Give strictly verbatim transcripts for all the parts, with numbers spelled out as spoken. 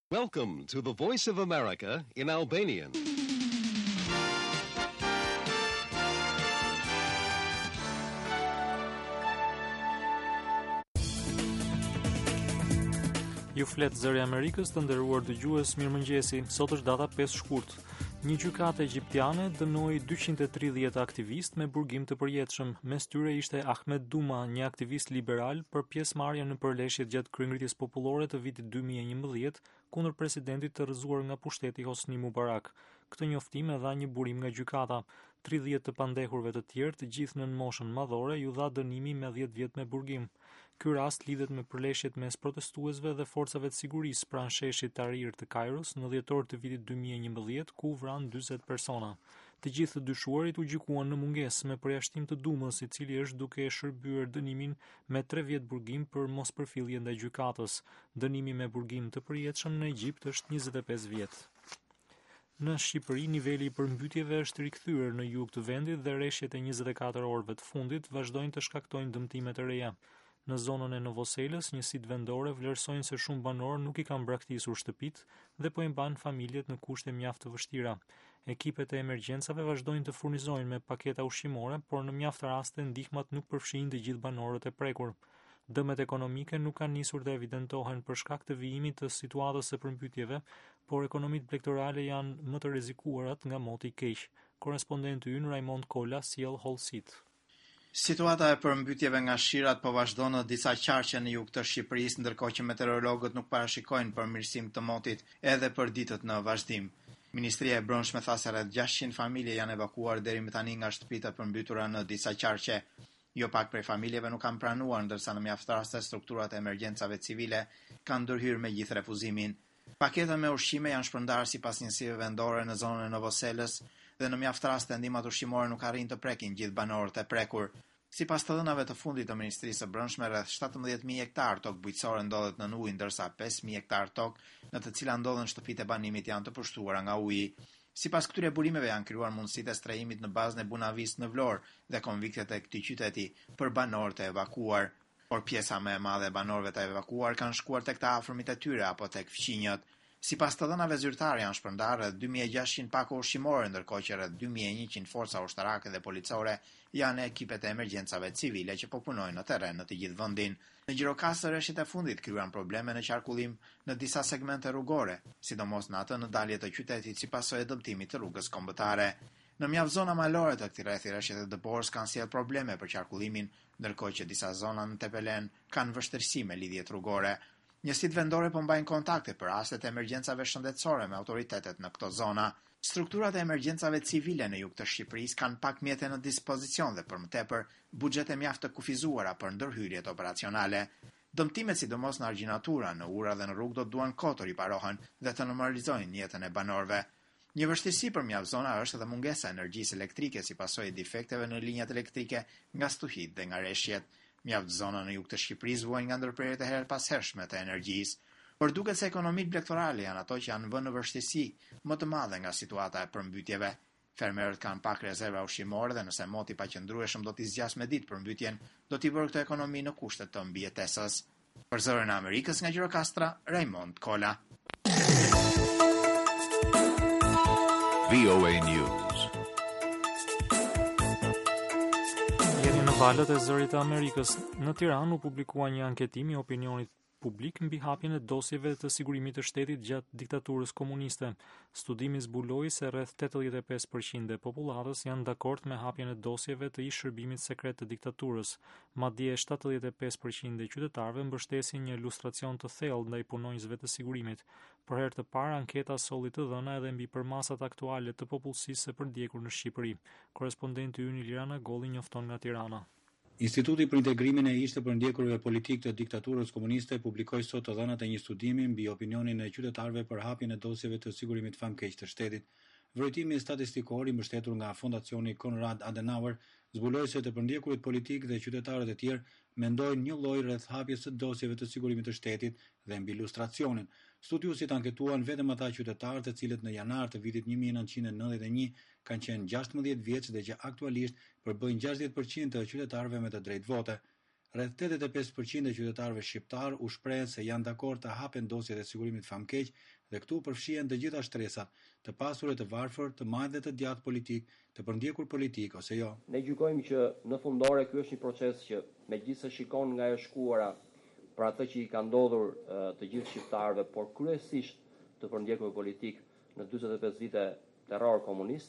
Welcome to the Voice of America in Albanian. Ju flet zëri i Amerikës, të nderuar dëgjues, mirëmëngjesi. Sot është data pesë shkurt. Një gjykatë egjiptiane dënoi dyqind e tridhjetë aktivistë me burgim të përjetshëm. Mes tyre ishte Ahmed Duma, një aktivist liberal, për pjesëmarrje në përleshjet gjatë kryengritjes popullore të vitit dy mijë e njëmbëdhjetë kundër presidentit të rrëzuar nga pushteti Hosni Mubarak. Këtë njoftim e dha një burim nga gjykata. tridhjetë të pandehurve të tjerë, të gjithë nën moshën madhore, ju dha dënimi me dhjetë vjet me burgim. Ky rast lidhet me përleshjet mes protestuesve dhe forcave të sigurisë pranë sheshit Tahrir të Kairos në dhjetor të vitit dy mijë e njëmbëdhjetë, ku u vran dyzet persona. Të gjithë të dyshuarit u gjykuan në mungesë me përjashtim të Dumës, i cili është duke shërbyer dënimin me tre vjet burgim për mospërfillje ndaj gjykatës. Dënimi me burgim të përjetshëm në Egjipt është njëzet e pesë vjet. Në Shqipëri, niveli i përmbytjeve është rikthyer në jug të vendit dhe rreshjet e njëzet e katër orëve të fundit vazhdojnë të shkaktojnë dëmtime të reja. Në zonën e Novoselës, njësitë vendore vlerësojnë se shumë banorë nuk i kanë braktisur shtëpitë dhe po i mban familjet në kushte mjaft të vështira. Ekipet e emergjencave vazhdojnë të furnizojnë me paketa ushqimore, por në mjaft raste ndihmat nuk përfshijnë të gjithë banorët e prekur. Dëmet ekonomike nuk kanë nisur të evidentohen për shkak të vijimit të situatës së përmbytjeve, por ekonomitë plektorale janë më të rrezikuarat nga moti i keq. Korrespondenti ynë Raimond Kola sjell hollësitë. Situata e përmbytjeve nga shirat po vazhdon në disa qarqe në jug të Shqipërisë, ndërkohë që meteorologët nuk parashikojnë përmirësim të motit edhe për ditët në vazhdim. Ministria e Brendshme tha se rreth gjashtëqind familje janë evakuuar deri më tani nga shtëpitë e përmbytura në disa qarqe. Jo pak prej familjeve nuk kanë pranuar, ndërsa në mjaft raste strukturat e emergjencave civile kanë ndërhyrë me gjithë refuzimin. Paketa me ushqime janë shpërndarë sipas njësive vendore në zonën e Novoselës dhe në mjaft raste ndihmat ushqimore nuk arrin të prekin gjithë banorët e prekur. Sipas të dhënave të fundit të Ministrisë së Brendshme, rreth shtatëmbëdhjetë mijë hektar tokë bujqësore ndodhet në ujë, ndërsa pesë mijë hektar tokë në të cilat ndodhen shtëpitë e banimit janë të përshtuara nga uji. Sipas këtyre burimeve janë krijuar mundësitë e strehimit në bazën e Bunavis në Vlorë dhe konviktet e këtij qyteti për banorët e evakuar. Por pjesa më e madhe e banorëve të evakuar kanë shkuar tek të afërmit e tyre apo tek fqinjët. Sipas të dhënave zyrtare janë shpërndarë rreth dy mijë e gjashtëqind pako ushqimore, ndërkohë që rreth dy mijë e njëqind forca ushtarake dhe policore janë ekipet e emergjencave civile që po punojnë në terren në të gjithë vendin. Në Gjirokastër rreshtet e fundit krijuan probleme në qarkullim në disa segmente rrugore, sidomos në atë në dalje të qytetit si pasojë e dëmtimit të rrugës kombëtare. Në mjaft zona malore të këtij rrethi, rreshtet e Dëborës kanë sjellë probleme për qarkullimin, ndërkohë që disa zona në Tepelen kanë vështirësi me lidhjet rrugore. Njësitë vendore po mbajnë kontakte për rastet e emergjencave shëndetësore me autoritetet në këto zona. Strukturat e emergjencave civile në jug të Shqipërisë kanë pak mjete në dispozicion dhe për më tepër buxhete mjaft të kufizuara për ndërhyrjet operacionale. Dëmtimet sidomos në argjinatura, në ura dhe në rrugë do të duan kohë të riparohen dhe të normalizojnë jetën e banorëve. Një vështirësi për mjaft zona është edhe mungesa e energjisë elektrike si pasojë e defekteve në linjat elektrike nga stuhit dhe nga rreshjet. Mjaft zona në jug të Shqipërisë vuajnë nga ndërprerjet e herë pas hershme të energjisë. Por duket se ekonomitë plektorale janë ato që janë vënë në vështirësi më të madhe nga situata e përmbytjeve. Fermerët kanë pak rezerva ushqimore dhe nëse moti i paqëndrueshëm do t'i zgjas me ditë përmbytjen, do t'i bërë këtë ekonomi në kushte të mbijetesës. Për zërin e Amerikës nga Gjirokastra, Raimond Kola. V O A News. Jeni në valët e zërit të Amerikës. Në Tiranë u publikua një anketim i opinionit publik mbi hapjen e dosjeve të sigurimit të shtetit gjatë diktaturës komuniste. Studimi zbuloi se rreth tetëdhjetë e pesë përqind e popullatës janë dakord me hapjen e dosjeve të ish shërbimit sekret të diktaturës. Madje shtatëdhjetë e pesë përqind e qytetarëve mbështesin një lustracion të thellë ndaj punonjësve të sigurimit. Për herë të parë, anketa solli të dhëna edhe mbi përmasat aktuale të popullsisë së përdjekur në Shqipëri. Korrespondenti ynë Iliana Golli njofton nga Tirana. Instituti për integrimin e ish të përndjekurve politik të diktaturës komuniste publikoi sot të dhënat e një studimi mbi opinionin e qytetarëve për hapjen e dosjeve të sigurimit famkeq të shtetit. Vërtetimi statistikor i mbështetur nga Fondacioni Konrad Adenauer zbuloi se të përndjekurit politik dhe qytetarët e tjerë mendojnë një lloj rreth hapjes së dosjeve të sigurimit të shtetit dhe mbi lustracionin. Studiuesit anketuan vetëm ata qytetarë të cilët në janar të vitit një mijë e nëntëqind e nëntëdhjetë e një kanë qenë gjashtëdhjetë vjeç dhe që aktualisht përbëjnë gjashtëdhjetë përqind të qytetarëve me të drejtë vote. Rreth tetëdhjetë e pesë përqind e qytetarëve shqiptar u shprehen se janë dakord të hapen dosjet e sigurimit famkeq dhe këtu përfshihen të gjitha shtresat, të pasur e të varfër, të madh dhe të djathtë politik, të përndjekur politik ose jo. Ne gjykojmë që në fundore ky është një proces që megjithëse shikon nga e shkuara për atë që i ka ndodhur të gjithë shqiptarëve, por kryesisht të përndjekur politik në dyzet e pesë vite terror komunist,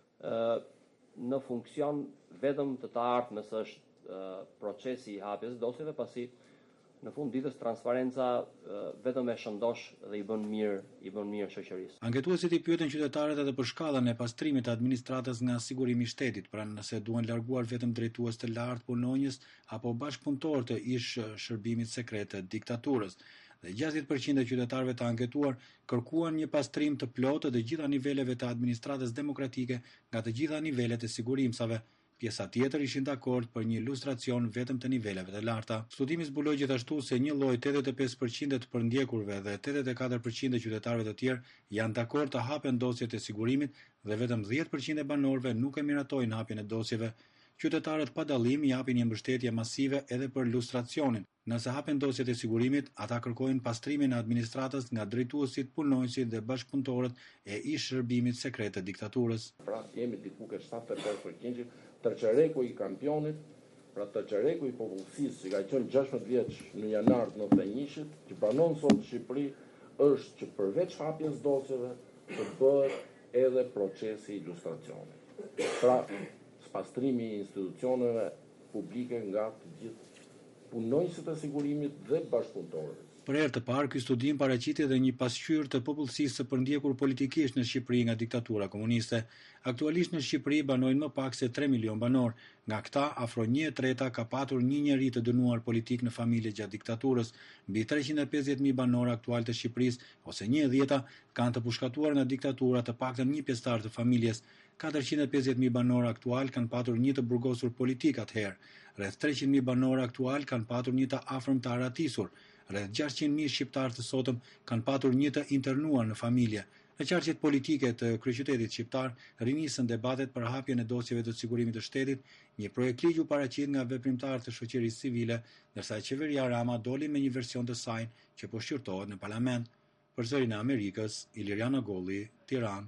në funksion vetëm të të ardhmes është procesi i hapjes dosjeve, pasi në fund ditës transparenca vetëm e shëndosh dhe i bën mirë, i bën mirë shoqërisë. Anketuesit i pyetën qytetarët edhe për shkallën e pastrimit të administratës nga sigurimi i shtetit, pra nëse duan larguar vetëm drejtues të lartë punonjës apo bashkëpunëtor të ish shërbimit sekret të diktaturës. Dhe gjashtëdhjetë përqind e qytetarëve të anketuar kërkuan një pastrim të plotë të gjitha niveleve të administratës demokratike nga të gjitha nivelet e sigurimsave. Pjesa tjetër ishin dakord për një ilustracion vetëm të niveleve të larta. Studimi zbuloi gjithashtu se një lloj tetëdhjetë e pesë përqind të përndjekurve dhe tetëdhjetë e katër përqind e qytetarëve të tjerë janë dakord të hapen dosjet e sigurimit dhe vetëm dhjetë përqind e banorëve nuk e miratojnë hapjen e dosjeve. Qytetarët pa dallim i japin një mbështetje masive edhe për lustracionin. Nëse hapen dosjet e sigurimit, ata kërkojnë pastrimin e administratës nga drejtuesit, punonjësit dhe bashkëpunëtorët e ish shërbimit sekret të diktaturës. Pra jemi diku ke shtatëdhjetë e pesë përqind tërçereku i kampionit, pra tërçereku i popullsisë që ka qenë gjashtëdhjetë vjeç në janar të nëntëdhjetë e njëit, që banon sot në Shqipëri, është që përveç hapjes dosjeve të bëhet edhe procesi i lustracionit. Pra pastrimi i institucioneve publike nga të gjithë punonjësit e sigurimit dhe bashkëpunëtorët. Për herë të parë, ky studim paraqiti edhe një pasqyrë të popullsisë së përndjekur politikisht në Shqipëri nga diktatura komuniste. Aktualisht në Shqipëri banojnë më pak se tre milion banor. Nga këta, afro një e treta ka patur një njeri të dënuar politik në familje gjatë diktaturës. Mbi treqind e pesëdhjetë mijë banor aktual të Shqipërisë, ose një e dhjeta, kanë të pushkatuar nga diktatura të paktën një pjesëtar të familjes. katërqind e pesëdhjetë mijë banor aktual kanë patur një të burgosur politik atëherë. Rreth treqind mijë banor aktual kanë patur një të afërm të aratisur. Rreth gjashtëqind mijë shqiptar të sotëm kanë patur një të internuar në familje. Në qarqet politike të kryeqytetit shqiptar, rinisën debatet për hapjen e dosjeve të sigurimit të shtetit, një projekt ligj u paraqit nga veprimtarë të shoqërisë civile, ndërsa qeveria Rama doli me një version të saj që po shqyrtohet në parlament. Për Zërin e Amerikës, Iliriana Golli, Tiranë.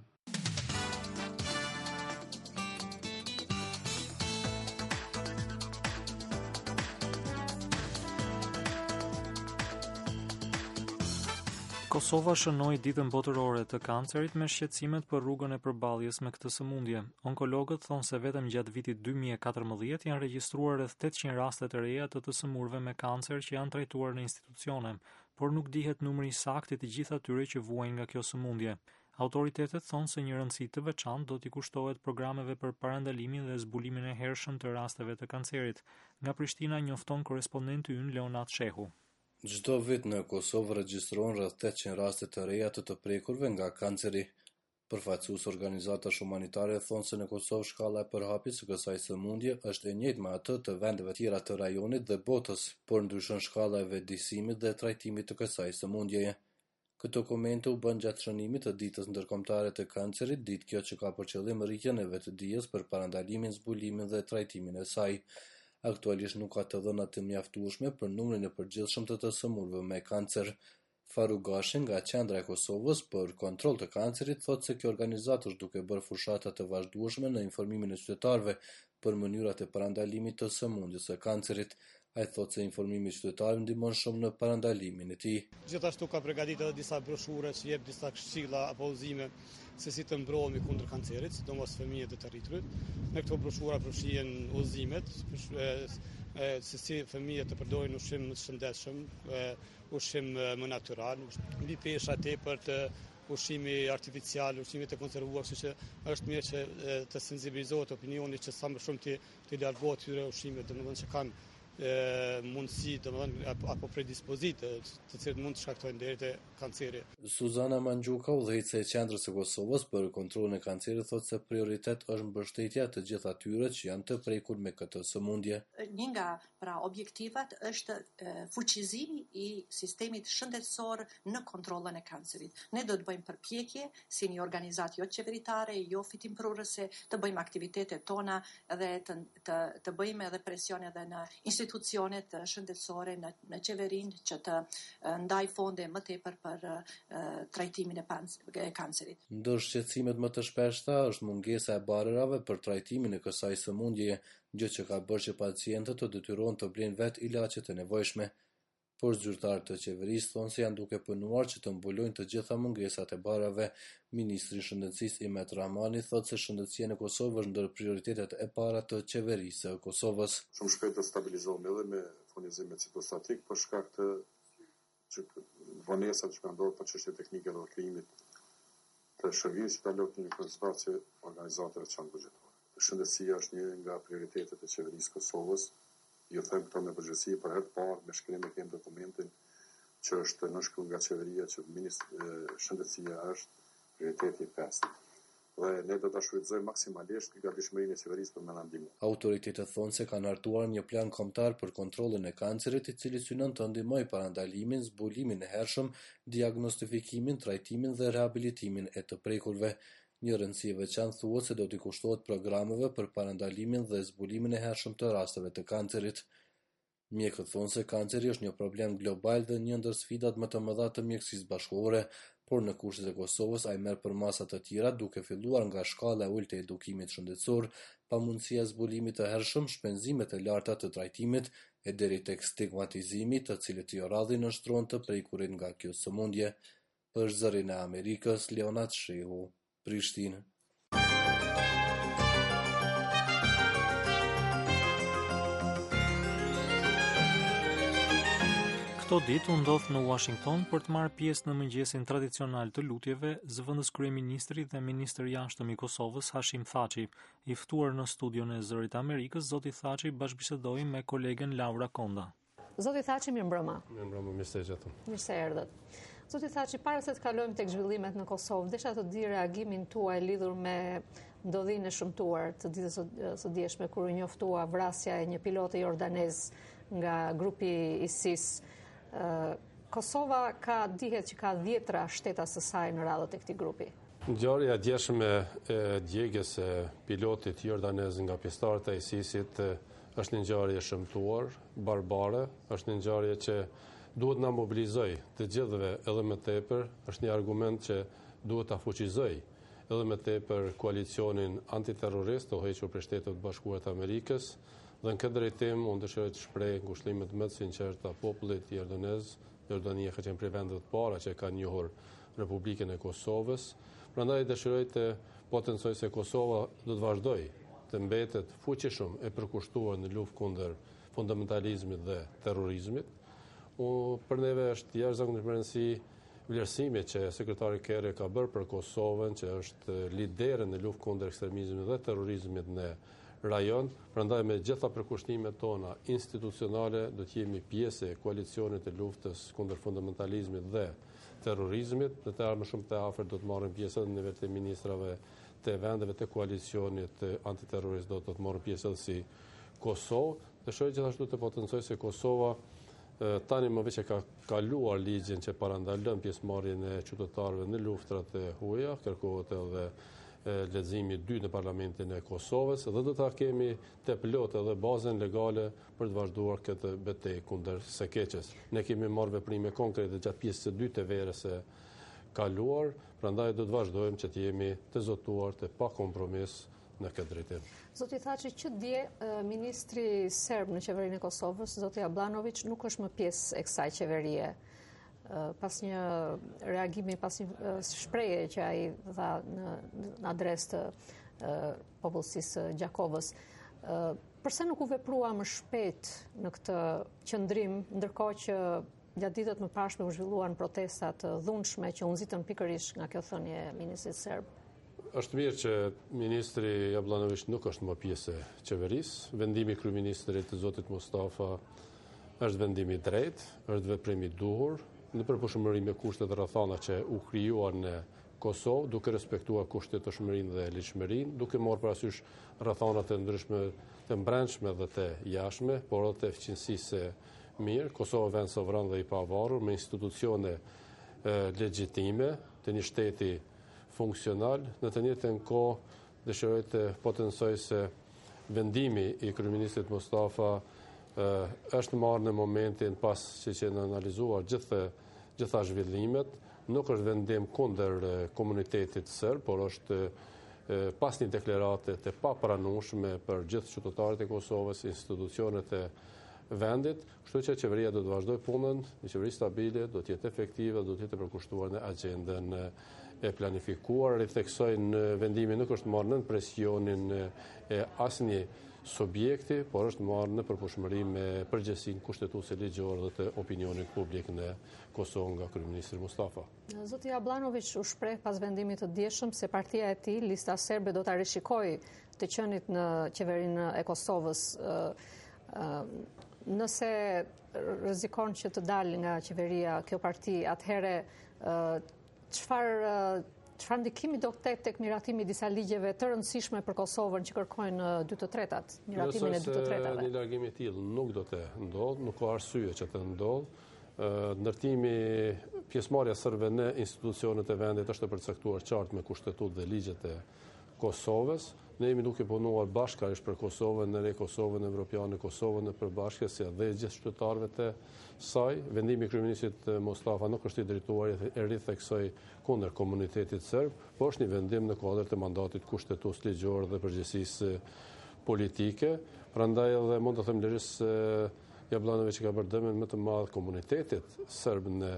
Kosova shënoi ditën botërore të kancerit me shqetësimet për rrugën e përballjes me këtë sëmundje. Onkologët thonë se vetëm gjatë vitit dy mijë e katërmbëdhjetë janë regjistruar rreth tetëqind raste të reja të të sëmurëve me kancer që janë trajtuar në institucione, por nuk dihet numri i saktë i të gjithë atyre që vuajnë nga kjo sëmundje. Autoritetet thonë se një rëndësi të veçantë do t'i kushtohet programeve për parandalimin dhe zbulimin e hershëm të rasteve të kancerit. Nga Prishtina njofton korrespondenti ynë Leonat Shehu. Çdo vit në Kosovë regjistrohen rreth tetëqind raste të reja të të prekurve nga kanceri. Përfaqësues organizatash humanitare thonë se në Kosovë shkalla e përhapjes së kësaj sëmundje është e njëjtë me atë të vendeve tjera të rajonit dhe botës, por ndryshon shkalla e vetëdijësimit dhe trajtimit të kësaj sëmundjeje. Këto komente u bën gjatë shënimit të ditës ndërkombëtare të kancerit, ditë kjo që ka për qëllim rritjen e vetëdijes për parandalimin, zbulimin dhe trajtimin e saj. Aktualisht nuk ka të dhëna të mjaftueshme për numrin e përgjithshëm të të sëmurëve me kancer. Faruk Gashi nga Qendra e Kosovës për kontroll të kancerit thotë se kjo organizatë është duke bërë fushata të vazhdueshme në informimin e qytetarëve për mënyrat e parandalimit të sëmundjes së kancerit. Ai thotë se informimi i qytetarëve ndihmon shumë në parandalimin e tij. Gjithashtu ka përgatitur edhe disa broshure që jep disa këshilla apo udhëzime se si të mbrohemi kundër kancerit, sidomos fëmijët e të rriturit. Në këto broshura përfshihen udhëzimet se si fëmijët të përdorin ushqim të shëndetshëm, ushqim më natyral, mbi pesha tepër të ushqimi artificial, ushqimi të konservuar, kështu që është mirë që të sensibilizohet opinioni që sa më shumë të, të largohet këtyre ushqimeve, domethënë që kanë e, mundësi, domethënë apo predispozitë të cilët mund të shkaktojnë deri te kanceri. Suzana Mangjuka, udhëheqëse e Qendrës së Kosovës për kontrollin e kancerit, thotë se prioritet është mbështetja të gjithë atyre që janë të prekur me këtë sëmundje. Një nga pra objektivat është e, fuqizimi i sistemit shëndetësor në kontrollën e kancerit. Ne do të bëjmë përpjekje si një organizatë jo qeveritare, jo fitimprurëse, të bëjmë aktivitetet tona dhe të, të, të bëjmë edhe presion edhe në institucionet institucionet shëndetësore në, në qeverinë që të ndaj fonde më tepër për trajtimin e, pans, e kancerit. Ndër shqetësimet më të shpeshta është mungesa e barërave për trajtimin e kësaj sëmundjeje, gjë që ka bërë që pacientët të detyrohen të blejnë vetë ilaçet e nevojshme. Por zyrtarët të qeverisë thonë se janë duke punuar që të mbulojnë të gjitha mungesat e barave. Ministri i Shëndetësisë Imet Rahmani thotë se shëndetësia në Kosovë është ndër prioritetet e para të qeverisë së Kosovës. Shumë shpejt të stabilizohemi edhe me furnizim me citostatik për shkak të që vonesat që kanë ndodhur për çështje teknike dhe krijimit të shërbimit hospitalar në konsultacie organizatave që janë buxhetore. Shëndetësia është një nga prioritetet e qeverisë së Kosovës. Ju them këto me përgjithësi për herë të parë me shkrim e kem dokumentin që është nënshkruar nga qeveria që ministri shëndetësia është prioriteti pesë. Dhe ne do ta shfrytëzojmë maksimalisht gatishmërinë e qeverisë për me na ndihmu. Autoritetet thonë se kanë hartuar një plan kombëtar për kontrollin e kancerit, i cili synon të ndihmojë parandalimin, zbulimin e hershëm, diagnostifikimin, trajtimin dhe rehabilitimin e të prekurve. Një rëndësi e veçantë thuhet se do t'i kushtohet programeve për parandalimin dhe zbulimin e hershëm të rasteve të kancerit. Mjekët thonë se kanceri është një problem global dhe një ndër sfidat më të mëdha të mjekësisë bashkëkohore, por në kushtet e Kosovës ai merr për masa të tjera, duke filluar nga shkalla e ulët e edukimit shëndetësor, pamundësia e zbulimit të hershëm, shpenzimet e larta të trajtimit e deri tek stigmatizimi, të cilët jo radhi nënshtron të prekurin nga kjo sëmundje. Për Zërin e Amerikës, Leonard Shehu, Prishtinë. Këto ditë u ndodh në Washington për të marrë pjesë në mëngjesin tradicional të lutjeve zëvendës kryeministri dhe ministër i jashtëm i Kosovës Hashim Thaçi. I ftuar në studion e Zërit të Amerikës, zoti Thaçi bashkëbisedoi me kolegen Laura Konda. Zoti Thaçi, mirëmbrëma. Mirëmbrëma, mirë se jeni. Mirë se erdhët. Zoti Thaçi, para se të kalojmë tek zhvillimet në Kosovë, desha të di reagimin tuaj lidhur me ndodhinë e shëmtuar të ditës së djeshme kur u njoftua vrasja e një pilote jordanez nga grupi ISIS. Kosova ka dihet që ka dhjetra shteta së saj në radhët e këtij grupi. Ngjarja e djeshme e djegjes së pilotit jordanez nga pjesëtarët e ISIS-it është një ngjarje shëmtuar, barbare, është një ngjarje që duhet na mobilizoj të gjithëve edhe më tepër, është një argument që duhet ta fuqizoj edhe më tepër koalicionin antiterrorist të hequr prej Shtetit të Bashkuar të Amerikës. Dhe në këtë drejtim, unë dëshiroj të shpreh ngushëllimet më të sinqerta popullit jordanez. Jordania ka qenë prej vendeve të para që ka njohur Republikën e Kosovës. Prandaj dëshiroj të potencoj se Kosova do të vazhdojë të mbetet fuqishëm e përkushtuar në luftë kundër fundamentalizmit dhe terrorizmit. U për neve është jashtëzakonisht më rëndësi vlerësimi që sekretari Kerry ka bërë për Kosovën, që është lidere në luftë kundër ekstremizmit dhe terrorizmit në rajon. Prandaj me gjitha përkushtimet tona institucionale do të jemi pjesë e koalicionit të luftës kundër fundamentalizmit dhe terrorizmit. Në të ardhmen shumë të afërt do të marrim pjesë edhe në nivel të ministrave të vendeve të koalicionit antiterrorist, do të të marrim pjesë edhe si Kosovë. Dëshiroj gjithashtu të potencoj se Kosova tani më veç e ka kaluar ligjin që parandalon pjesëmarrjen e qytetarëve në luftrat e huaja, kërkohet edhe leximi i dytë në Parlamentin e Kosovës dhe do ta kemi të plotë edhe bazën legale për të vazhduar këtë betejë kundër së keqes. Ne kemi marrë veprime konkrete gjatë pjesës së dytë të verës së kaluar, prandaj do të vazhdojmë që të jemi të zotuar të pa kompromis në këtë drejtim. Zoti Thaçi, që dje ministri serb në qeverinë e Kosovës, zoti Ablanović, nuk është më pjesë e kësaj qeverie. Pas një reagimi, pas një shprehje që ai dha në, në adresë të popullsisë Gjakovës. Përse nuk u veprua më shpejt në këtë qëndrim, ndërkohë që gjatë ditët më parshme u zhvilluan protesta të dhunshme që u nxitën pikërisht nga kjo thënie e ministrit serb? Është mirë që ministri Ablanović nuk është më pjesë e qeverisë. Vendimi i kryeministrit të zotit Mustafa është vendim i drejtë, është veprim i duhur, në përputhshmëri me kushtet e rrethana që u krijuan në Kosovë, duke respektuar kushtetueshmërinë dhe ligjshmërinë, duke marrë parasysh rrethanat e ndryshme të brendshme dhe të jashtme, por edhe të eficiencisë së mirë. Kosova vend sovran dhe i pavarur me institucione legjitime të një shteti funksional. Në të njëjtën kohë dëshiroj të potencoj se vendimi i kryeministrit Mustafa është marrë në momentin pas që që në analizuar gjithë, gjitha zhvillimet, nuk është vendim kundër komunitetit sërb, por është pas një deklarate të papranueshme për gjithë qytetarët e Kosovës, institucionet e vendit, kështu që qeveria do të vazhdoj punën, një qeveri stabile, do të jetë efektive, do të jetë përkushtuar në agjendën e planifikuar. Ritheksoj në vendimi nuk është marrë në presionin e asnjë subjekti, por është marrë në përputhshmëri me përgjegjësinë kushtetuese ligjore dhe të opinionit publik në Kosovë nga kryeministri Mustafa. Zoti Jablanović u shpreh pas vendimit të dieshëm se partia e tij, Lista Serbe, do ta rishikojë të qenit në qeverinë e Kosovës. Nëse rrezikon që të dalë nga qeveria kjo parti, atëherë çfarë Çfarë ndikimi do ketë tek miratimi i disa ligjeve të rëndësishme për Kosovën që kërkojnë dy të tretat, miratimin e dy të tretave? Një largim i tillë nuk do të ndodhë, nuk ka arsye që të ndodhë. Ndërtimi, pjesëmarrja sërbe në institucionet e vendit është e përcaktuar qartë me kushtetut dhe ligjet e Kosovës. Ne jemi duke punuar bashkërisht për Kosovën, në Kosovën evropiane, Kosovën e përbashkëse dhe gjithë qytetarëve të saj. Vendimi i kryeministit Mustafa nuk është i drejtuar e ritheksoj kundër komunitetit serb, por është një vendim në kuadër të mandatit kushtetues ligjor dhe përgjegjësisë politike. Prandaj edhe mund të them lërish se Jablanović ka bërë dëmin më të madh komunitetit serb në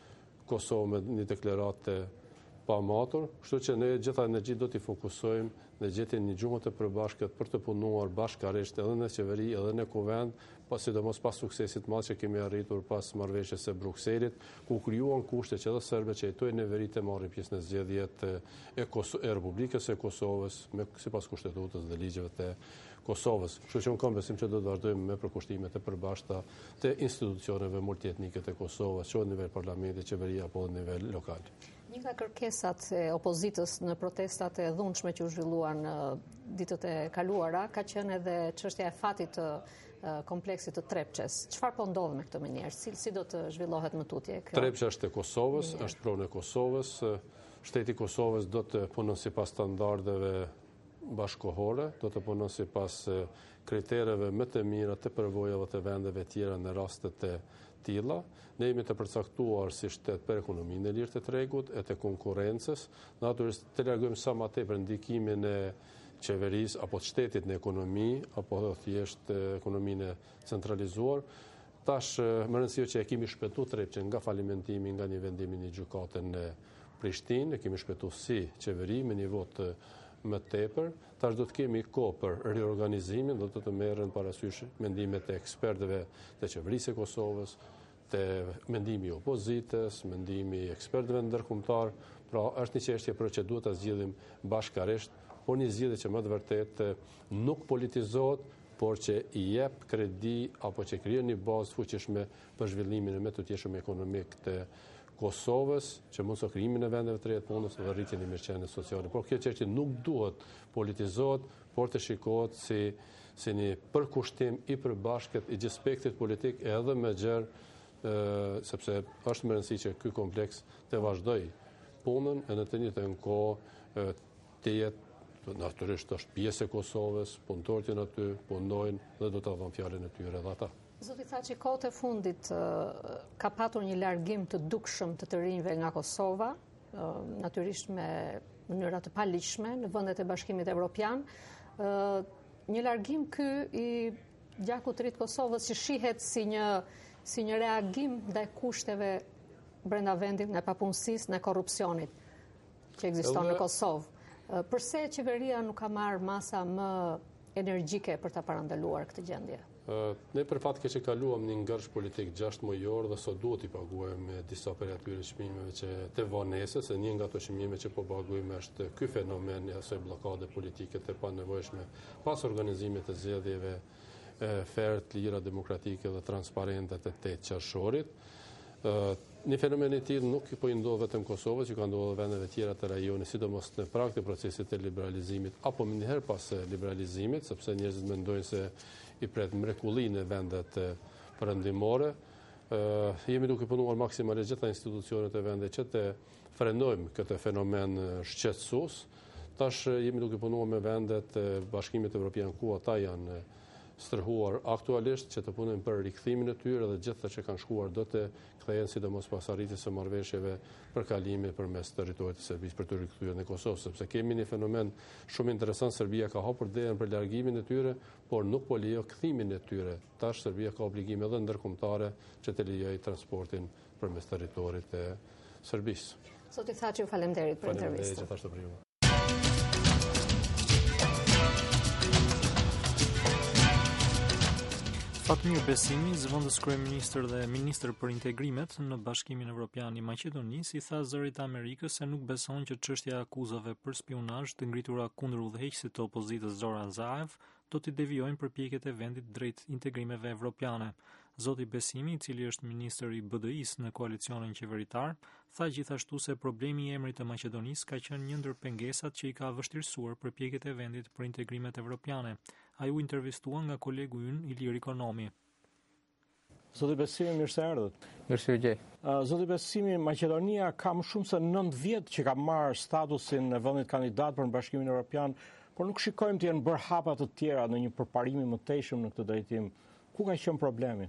Kosovë me një deklaratë pa matur, kështu që ne gjitha energji do t'i fokusojmë në gjetjen një gjuhë të përbashkët për të punuar bashkërisht edhe në qeveri edhe në kuvend, pas sidomos pas suksesit madh që kemi arritur pas marrëveshjes së Brukselit, ku krijuan kushte që edhe serbët që jetojnë në veri të marrin pjesë në zgjedhjet e, e, e Republikës së Kosovës me sipas kushtetutës dhe ligjeve të Kosovës. Kështu që unë kam besim që do të vazhdojmë me përkushtimet e përbashkëta të institucioneve multietnike të Kosovës, qoftë në nivel parlamenti, qeveria apo në nivel lokal. Një nga kërkesat e opozitës në protestat e dhunshme që u zhvilluan në ditët e kaluara ka qenë edhe çështja e fatit të kompleksit të Trepçes. Çfarë po ndodh me këtë mënyrë? Si, si do të zhvillohet më tutje kjo? Trepça është e Kosovës, mënyrë. Është pronë e Kosovës. Shteti i Kosovës do të punon sipas standardeve bashkohore, do të punon sipas kritereve më të mira të përvojave të vendeve tjera në raste të tilla. Ne jemi të përcaktuar si shtet për ekonominë e lirë të tregut e të konkurrencës, natyrisht të largojmë sa më tepër ndikimin e qeverisë apo të shtetit në ekonomi, apo thjesht ekonominë centralizuar. Tash më rëndësishme që e kemi shpëtuar Trepçën nga falimentimi, nga një vendim i një gjykate në Prishtinë, e kemi shpëtuar si qeveri me një vot më tepër. Tash do të kemi kohë për riorganizimin, do të të merren parasysh mendimet e ekspertëve të qeverisë së Kosovës, të mendimi i opozitës, mendimi i ekspertëve ndërkombëtar. Pra është një çështje për që duhet ta zgjidhim bashkërisht, por një zgjidhje që më të vërtetë nuk politizohet, por që i jep kredi apo që krijon një bazë fuqishme për zhvillimin e më të tjetshëm ekonomik të Kosovës, që mos o krijimin e vendeve të reja të punës dhe rritjen e mirëqenies sociale. Por kjo çështje nuk duhet politizohet, por të shikohet si si një përkushtim i përbashkët i gjithë spektrit politik edhe më gjerë, sepse është më rëndësi që ky kompleks të vazhdoj punën e në të njëjtën kohë të jetë natyrisht është pjesë e Kosovës, punëtorët janë aty, punojnë dhe do ta dhënë fjalën e tyre edhe ata. Zoti Thaçi, kohët e fundit ka patur një largim të dukshëm të të rinjve nga Kosova, natyrisht me mënyra të paligjshme në vendet e Bashkimit Evropian. Një largim ky i gjakut të ri të Kosovës që shihet si një si një reagim ndaj kushteve brenda vendit, në papunësisë, në korrupsionit që ekziston në Kosovë. Përse qeveria nuk ka marrë masa më energjike për ta parandaluar këtë gjendje? Ne për fat keq e kaluam një ngërsh politik gjashtë mujor dhe sot duhet i paguajmë disa prej atyre çmimeve që të vonesës, e një nga ato çmime që po paguajmë është ky fenomen i asaj bllokade politike të panevojshme pas organizimit të zgjedhjeve fair, të lira, demokratike dhe transparente të tetë qershorit. Një fenomen i tillë nuk po i ndodh vetëm Kosovës, që ka ndodhur vendeve tjera të rajonit, sidomos në prag të procesit të liberalizimit apo më njëherë pas liberalizimit, sepse njerëzit mendojnë se i pret mrekullinë e vendet perëndimore. Jemi duke punuar maksimalisht gjitha institucionet e vendet që të frenojmë këtë fenomen shqetësues. Tash jemi duke punuar me vendet e Bashkimit Evropian ku ata janë stërhuar aktualisht që të punojnë për rikthimin e tyre dhe gjithë që kanë shkuar do të kthehen sidomos pas arritjes së marrëveshjeve për kalimin përmes territorit të Serbisë për të rikthyer në Kosovë, sepse kemi një fenomen shumë interesant. Serbia ka hapur derën për largimin e tyre, por nuk po lejo kthimin e tyre. Tash Serbia ka obligime edhe ndërkombëtare që të lejojë transportin përmes territorit të Serbisë. Zoti Thaçi, ju faleminderit për intervistën. Faleminderit gjithashtu për ju. Fatmir Besimi, zëvendës kryeministër dhe ministër për integrimet në Bashkimin Evropian i Maqedonisë, i tha Zërit të Amerikës se nuk beson që çështja e akuzave për spionazh të ngritura kundër udhëheqësit të opozitës Zoran Zaev do t'i devijojnë përpjekjet e vendit drejt integrimeve evropiane. Zoti Besimi, i cili është ministër i B D I-s në koalicionin qeveritar, tha gjithashtu se problemi i emrit të Maqedonisë ka qenë një ndër pengesat që i ka vështirësuar përpjekjet e vendit për integrimet evropiane. Ai u intervistua nga kolegu ynë Ilir Ikonomi. Zoti Besimi, mirë se erdhët. Mirë se u gjej. Zoti Besimi, Maqedonia ka më shumë se nëntë vjet që ka marrë statusin e vendit kandidat për Bashkimin Evropian, por nuk shikojmë të jenë bërë hapa të tjera në një përparim i mëtejshëm në këtë drejtim. Ku ka qenë problemi?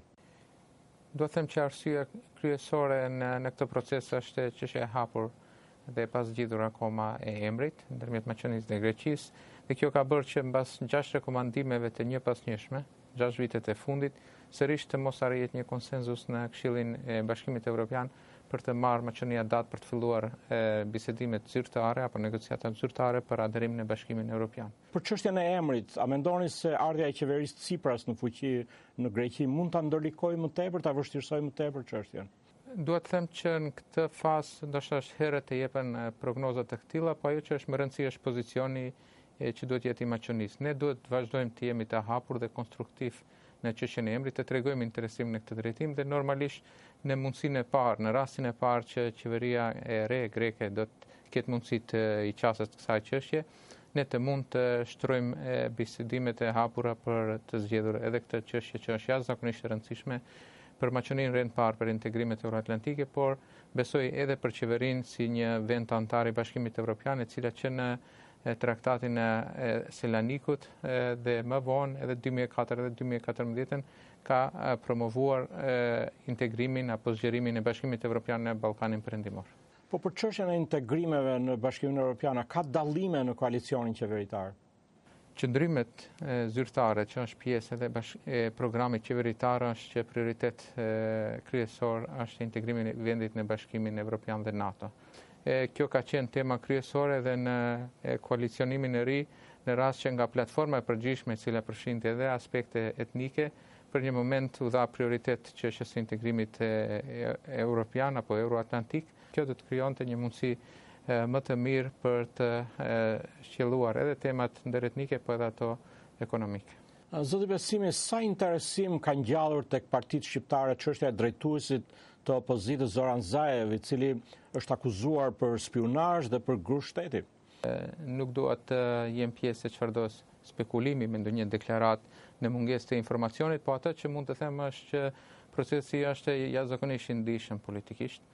Do të them që arsyeja kryesore në, në këtë proces është çështja e hapur dhe pas zgjidhur akoma e emrit ndërmjet Maqedonisë dhe Greqisë, dhe kjo ka bërë që mbas gjashtë rekomandimeve të njëpasnjëshme, gjashtë vitet e fundit, sërish të mos arrihet një konsenzus në Këshillin e Bashkimit Evropian për të marrë Maqedonia datë për të filluar e, bisedimet zyrtare apo negociatat zyrtare për adherimin në Bashkimin Evropian. Për çështjen e emrit, a mendoni se ardhja e qeverisë Tsipras në fuqi në Greqi mund ta ndërlikojë më tepër, ta vështirësojë më tepër çështjen? Duhet të them që në këtë fazë ndoshta është herët të jepen prognoza të këtilla, po ajo që është më rëndësishme është pozicioni e, që duhet jetë i Maqedonisë. Ne duhet të vazhdojmë të jemi të hapur dhe konstruktiv në çështjen e emrit, të tregojmë interesim në këtë drejtim dhe normalisht në mundësinë e parë, në rastin e parë që qeveria e re greke do të ketë mundësi të i qaset kësaj çështje, ne të mund të shtrojmë bisedimet e hapura për të zgjedhur edhe këtë çështje që është jashtëzakonisht e rëndësishme për Maqedoninë rend parë për integrimet euroatlantike, por besoj edhe për qeverinë si një vend antar i Bashkimit Evropian, e cila që në traktatin e Selanikut dhe më vonë edhe dy mijë e katër dhe dy mijë e katërmbëdhjetë ka promovuar integrimin apo zgjerimin e Bashkimit Evropian në Ballkanin Perëndimor. Po për çështjen e integrimeve në Bashkimin Evropian, ka dallime në koalicionin qeveritar? Qëndrimet e, zyrtare që është pjesë edhe bash, e programit qeveritar është që prioritet e, kryesor është integrimi i vendit në Bashkimin Evropian dhe NATO. E, kjo ka qenë tema kryesore edhe në e, koalicionimin e ri, në rast që nga platforma e përgjithshme e cila përfshin edhe aspekte etnike, për një moment u dha prioritet çështjes së integrimit e, e, europian apo euroatlantik. Kjo do të krijonte një mundësi më të mirë për të shqelluar edhe temat ndëretnike, po edhe ato ekonomike. Zoti Besimi, sa interesim ka ngjallur tek partitë shqiptare çështja e drejtuesit të opozitës Zoran Zaev, i cili është akuzuar për spionazh dhe për grush shteti? Nuk dua të jem pjesë e çfarëdo spekulimi me ndonjë deklaratë në mungesë të informacionit, po atë që mund të them është që procesi është jashtëzakonisht i ndihshëm politikisht.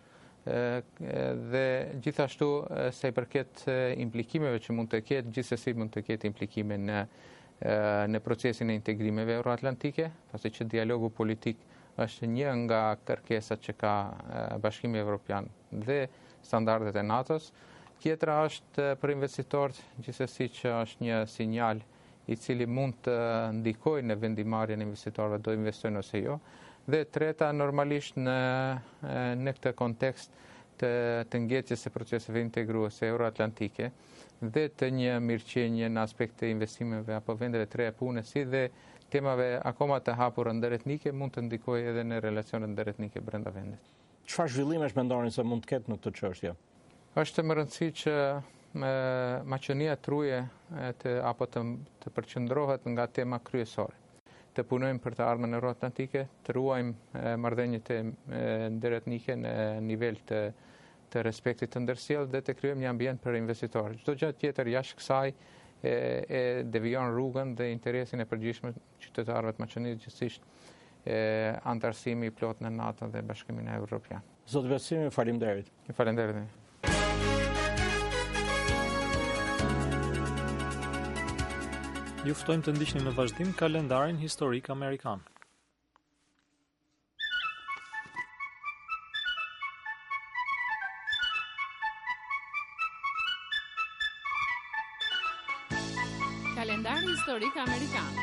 Dhe gjithashtu sa i përket implikimeve që mund të ketë, gjithsesi mund të ketë implikime në në procesin e integrimeve euroatlantike, pasi që dialogu politik është një nga kërkesat që ka Bashkimi Evropian dhe standardet e NATO-s. Tjetra është për investitorët, gjithsesi që është një sinjal i cili mund të ndikojë në vendimarrjen e investitorëve do investojnë ose jo. Dhe treta, normalisht në, në këtë kontekst të, të ngjejes së proceseve integruese euroatlantike dhe të një mirëqenie në aspekt të investimeve apo vendeve të reja punës, si dhe temave akoma të hapura ndëretnike mund të ndikojë edhe në relacionet ndëretnike brenda vendit. Çfarë zhvillimesh mendoni se mund të ketë në këtë çështje? Është më rëndësishme që Maqedonia truje të apo të, të përqendrohet nga tema kryesore. Të punojmë për të ardhmen euroatlantike, të ruajmë marrëdhëniet e ndëretnike në nivel të, të respektit të ndërsjellë dhe të krijojmë një ambient për investitorë. Çdo gjë tjetër jashtë kësaj e, e devijon rrugën dhe interesin e përgjithshëm qytetarëve të Maqedonisë, gjithsesi antarësimi i plot në NATO dhe Bashkimin Evropian. Zoti Besimi, faleminderit. Faleminderit. Ju ftojmë të ndiqni në vazhdim kalendarin historik amerikan. Kalendari historik amerikan.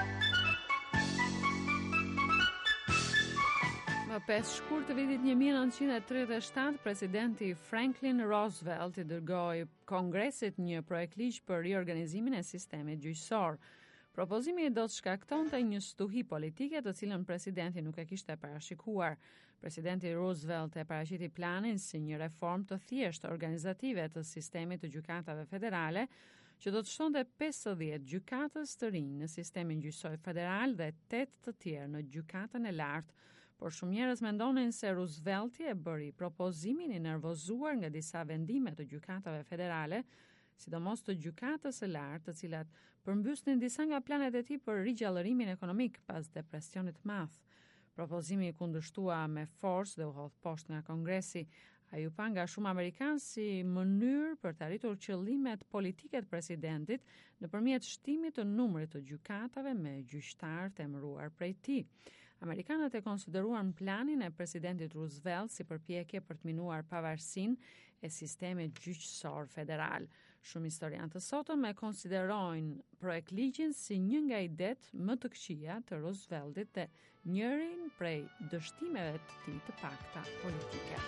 Më pesë shkurt të vitit një mijë e nëntëqind e tridhjetë e shtatë, presidenti Franklin Roosevelt i dërgoi Kongresit një projekt ligj për riorganizimin e sistemit gjyqësor. Propozimi do të shkaktonte një stuhi politike të cilën presidenti nuk e kishte parashikuar. Presidenti Roosevelt e paraqiti planin si një reformë të thjeshtë organizative të sistemit të gjykatave federale, që do të shtonte pesëdhjetë gjykatës të rinj në sistemin gjyqësor federal dhe tetë të tjerë në gjykatën e lartë. Por shumë njerëz mendonin se Roosevelti e bëri propozimin i nervozuar nga disa vendime të gjykatave federale, sidomos të gjykatës së lartë, të cilat përmbysnin disa nga planet e tij për rigjallërimin ekonomik pas depresionit të madh. Propozimi i kundërshtua me forcë dhe u hodh poshtë nga Kongresi. Ai u pa nga shumë amerikanë si mënyrë për të arritur qëllimet politike të presidentit nëpërmjet shtimit të numrit të gjykatave me gjyqtar të emëruar prej tij. Amerikanët e konsideruan planin e presidentit Roosevelt si përpjekje për të minuar pavarësinë e sistemit gjyqësor federal. Shumë historianë të sotëm e konsiderojnë projektligjin si një nga idetë më të këqija të Rooseveltit dhe njërin prej dështimeve të tij të pakta politike.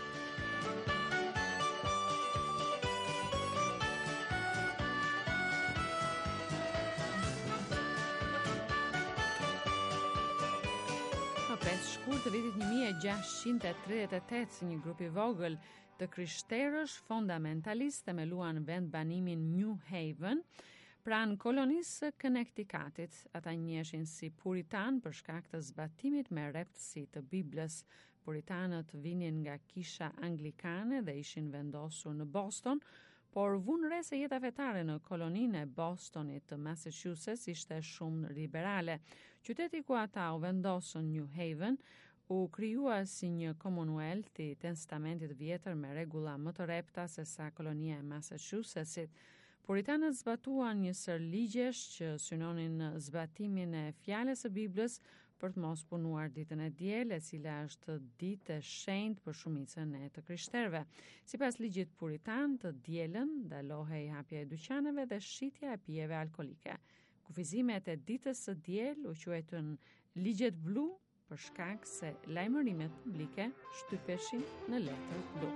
Shkurt të vitit një mijë e gjashtëqind e tridhjetë e tetë, si një grup i vogël të krishterësh fundamentalist themeluan vend banimin New Haven pranë kolonisë së Connecticutit. Ata njiheshin si puritan për shkak të zbatimit me reptësi të Biblës. Puritanët vinin nga kisha anglikane dhe ishin vendosur në Boston, por vunë re se jeta fetare në koloninë e Bostonit të Massachusetts ishte shumë liberale. Qyteti ku ata u vendosën, New Haven, u krijua si një Commonwealth i testamentit vjetër me rregulla më të repta se sa kolonia e Massachusettsit. Puritanët zbatuan një sër ligjesh që synonin zbatimin e fjalës së Biblës për të mos punuar ditën e diel, e cila është ditë e shenjtë për shumicën e të krishterëve. Sipas ligjit puritan, të dielën ndalohej hapja e dyqaneve dhe shitja e pijeve alkolike. Kufizimet e ditës së diel u quajtën ligjet blu për shkak se lajmërimet publike shtypeshin në letër blu.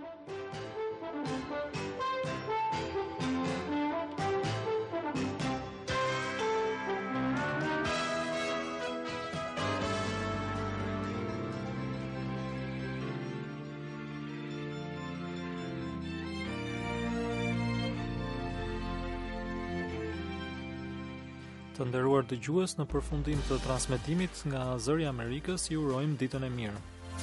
Të nderuar dëgjues, në përfundim të transmetimit nga Zëri i Amerikës, ju urojmë ditën e mirë.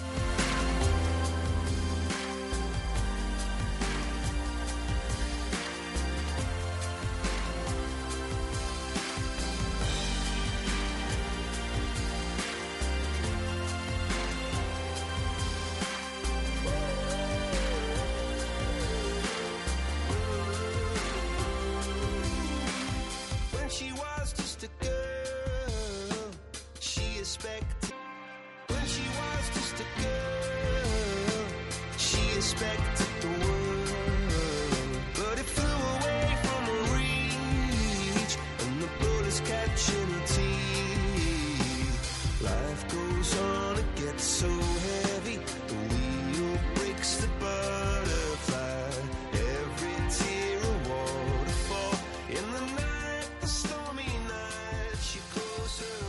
expected the world, but it flew away from her reach, and the bullets catching her teeth. Life goes on, it gets so heavy, the wheel breaks the butterfly. Every tear a waterfall. In the night, the stormy night, she closed her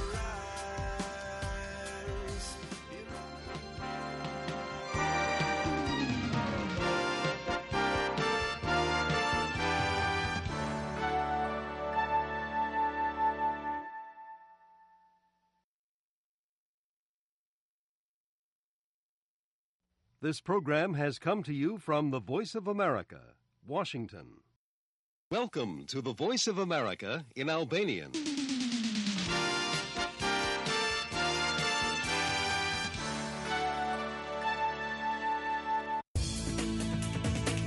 eyes. You know. This program has come to you from the Voice of America, Washington. Welcome to the Voice of America in Albanian.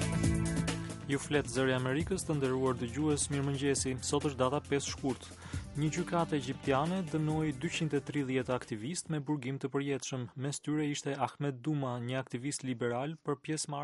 Ju flet Zëri i Amerikës, të nderuar dëgjues, mirëmëngjesi. Sot është data pesë shkurt. Një gjykatë egjiptiane dënoi dyqind e tridhjetë aktivistë me burgim të përjetshëm. Mes tyre ishte Ahmed Duma, një aktivist liberal për pjesëmarrje